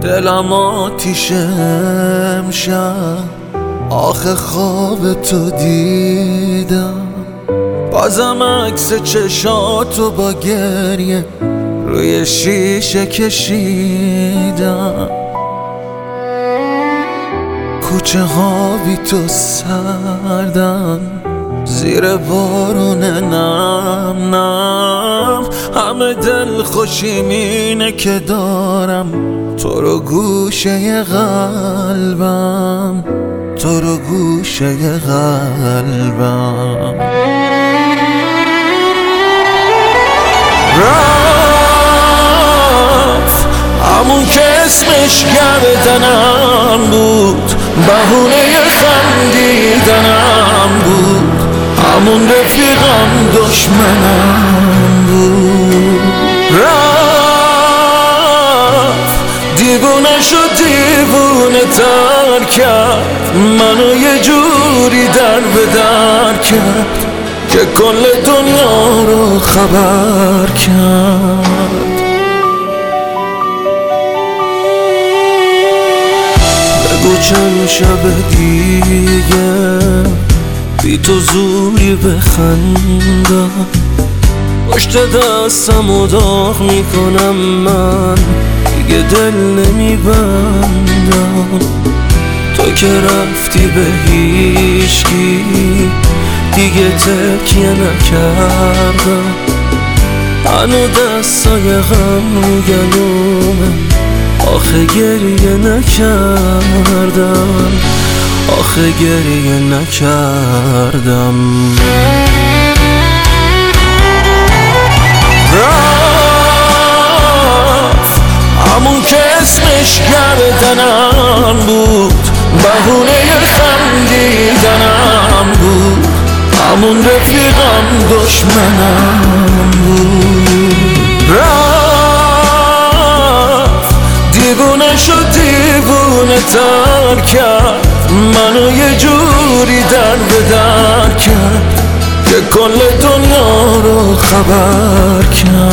دلم آتیشه امشب، آخه خواب تو دیدم. بازم عکس چشاتو با گریه روی شیشه کشیدم. کوچه ها بی تو سردن، زیر بارون نم نم. همه دل خوشیم اینه که دارم تو رو گوشه قلبم، تو رو گوشه قلبم. رفت همون که اسمش گردنم بود، بهونه خندیدنم بود. همون رفیقم دشمنم بود. رفت دیوونه شد، دیوونه تر کرد منو، یه جوری در به در کرد که کل دنیا رو خبر کرد. بگو چند شب دیگه بی تو زوری بخندم، پشت دستمو داغ میکنم من، دیگه دل نمیبندم. تو که رفتی به هیچکی دیگه تکیه نکردم، هنو دستای غم رو گلومه، آخه گریه نکردم، آخه گریه نکردم. رفت همون که اسمش گردنم بود، بهونه خندیدنم بود. همون رفیقم دشمنم بود. رفت دیوونه شد، دیوونه تر کرد منو، یه جوری در به در کرد که کل دنیا رو خبر کرد.